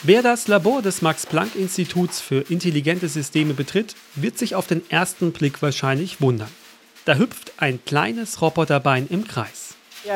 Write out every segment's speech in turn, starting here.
Wer das Labor des Max-Planck-Instituts für intelligente Systeme betritt, wird sich auf den ersten Blick wahrscheinlich wundern. Da hüpft ein kleines Roboterbein im Kreis.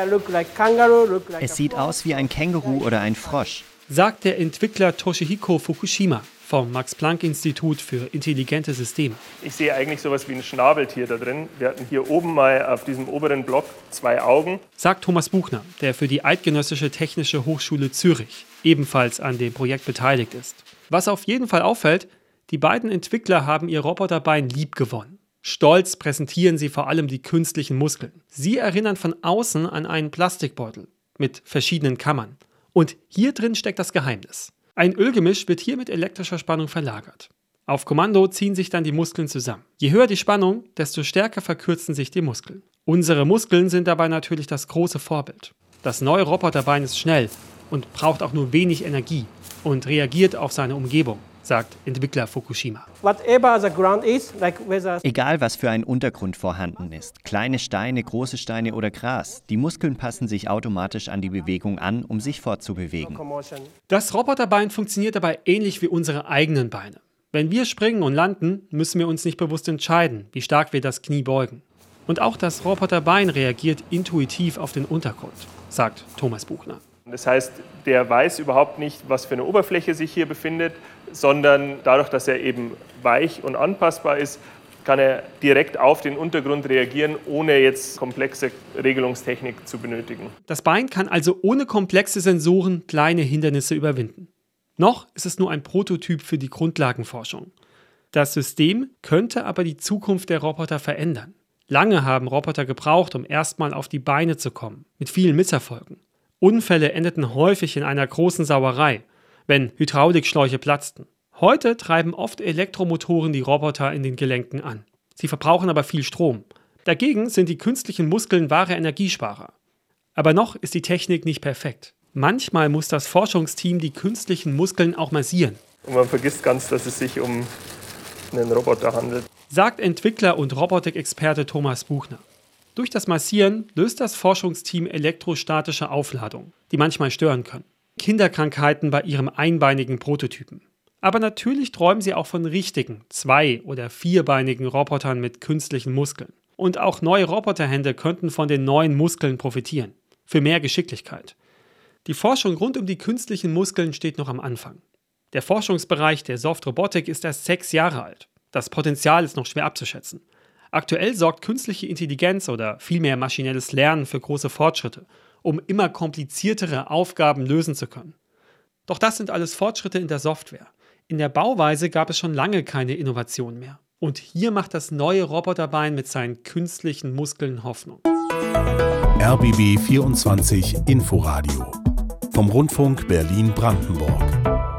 Es sieht aus wie ein Känguru oder ein Frosch, sagt der Entwickler Toshihiko Fukushima vom Max-Planck-Institut für intelligente Systeme. Ich sehe eigentlich sowas wie ein Schnabeltier da drin. Wir hatten hier oben mal auf diesem oberen Block 2 Augen, sagt Thomas Buchner, der für die Eidgenössische Technische Hochschule Zürich ebenfalls an dem Projekt beteiligt ist. Was auf jeden Fall auffällt, die beiden Entwickler haben ihr Roboterbein liebgewonnen. Stolz präsentieren sie vor allem die künstlichen Muskeln. Sie erinnern von außen an einen Plastikbeutel mit verschiedenen Kammern. Und hier drin steckt das Geheimnis. Ein Ölgemisch wird hier mit elektrischer Spannung verlagert. Auf Kommando ziehen sich dann die Muskeln zusammen. Je höher die Spannung, desto stärker verkürzen sich die Muskeln. Unsere Muskeln sind dabei natürlich das große Vorbild. Das neue Roboterbein ist schnell und braucht auch nur wenig Energie und reagiert auf seine Umgebung, sagt Entwickler Fukushima. Egal was für ein Untergrund vorhanden ist, kleine Steine, große Steine oder Gras, die Muskeln passen sich automatisch an die Bewegung an, um sich fortzubewegen. Das Roboterbein funktioniert dabei ähnlich wie unsere eigenen Beine. Wenn wir springen und landen, müssen wir uns nicht bewusst entscheiden, wie stark wir das Knie beugen. Und auch das Roboterbein reagiert intuitiv auf den Untergrund, sagt Thomas Buchner. Das heißt, der weiß überhaupt nicht, was für eine Oberfläche sich hier befindet, sondern dadurch, dass er eben weich und anpassbar ist, kann er direkt auf den Untergrund reagieren, ohne jetzt komplexe Regelungstechnik zu benötigen. Das Bein kann also ohne komplexe Sensoren kleine Hindernisse überwinden. Noch ist es nur ein Prototyp für die Grundlagenforschung. Das System könnte aber die Zukunft der Roboter verändern. Lange haben Roboter gebraucht, um erstmal auf die Beine zu kommen, mit vielen Misserfolgen. Unfälle endeten häufig in einer großen Sauerei, wenn Hydraulikschläuche platzten. Heute treiben oft Elektromotoren die Roboter in den Gelenken an. Sie verbrauchen aber viel Strom. Dagegen sind die künstlichen Muskeln wahre Energiesparer. Aber noch ist die Technik nicht perfekt. Manchmal muss das Forschungsteam die künstlichen Muskeln auch massieren. Und man vergisst ganz, dass es sich um einen Roboter handelt, sagt Entwickler und Robotikexperte Thomas Buchner. Durch das Massieren löst das Forschungsteam elektrostatische Aufladungen, die manchmal stören können. Kinderkrankheiten bei ihrem einbeinigen Prototypen. Aber natürlich träumen sie auch von richtigen, 2- oder 4-beinigen Robotern mit künstlichen Muskeln. Und auch neue Roboterhände könnten von den neuen Muskeln profitieren. Für mehr Geschicklichkeit. Die Forschung rund um die künstlichen Muskeln steht noch am Anfang. Der Forschungsbereich der Soft-Robotik ist erst 6 Jahre alt. Das Potenzial ist noch schwer abzuschätzen. Aktuell sorgt künstliche Intelligenz oder vielmehr maschinelles Lernen für große Fortschritte, um immer kompliziertere Aufgaben lösen zu können. Doch das sind alles Fortschritte in der Software. In der Bauweise gab es schon lange keine Innovation mehr. Und hier macht das neue Roboterbein mit seinen künstlichen Muskeln Hoffnung. RBB 24 Inforadio vom Rundfunk Berlin-Brandenburg.